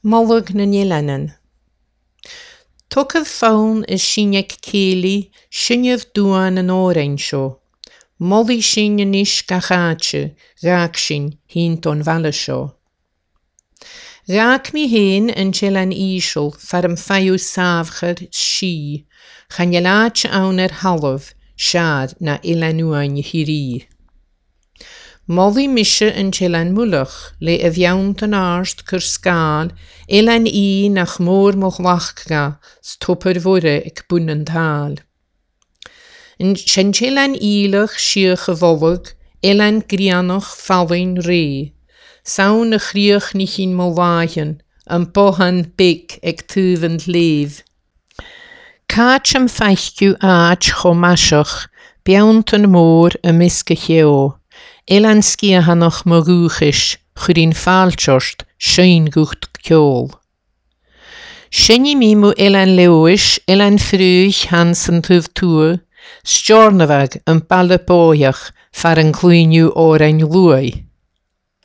Mollig na Nielanan. Tucad faun is sineg céli, sinneh dúan an órain seo. Molly sin inis gachaatse, raak sin hín ton valle seo. Raak mi heen an Nielan Ishol, farm fayu savcher shi, chanjelaat auner half, shad na ilanuan hiri. Molly mische an Nielan Mulach, le eviaunt an arst cur skaal, ilan nach moor moch wachga, stopper vore ek bunnenthal. En Nielan Ilach shir gewollig, ilan grianoch fallin ree. Saun a chriach nichin molwagen, an pohan big ek tuvend leef. Kaatjam feichtju aach chomashach, biaunt an moor a miske cheo. Ilan skiahanoch moruchish, churin falchost, schein gucht kjol. Shenny mimu ilan leoish, ilan fruich hansen tuvtuur, stjornavag an balle boiach, far an cluinu oren lui.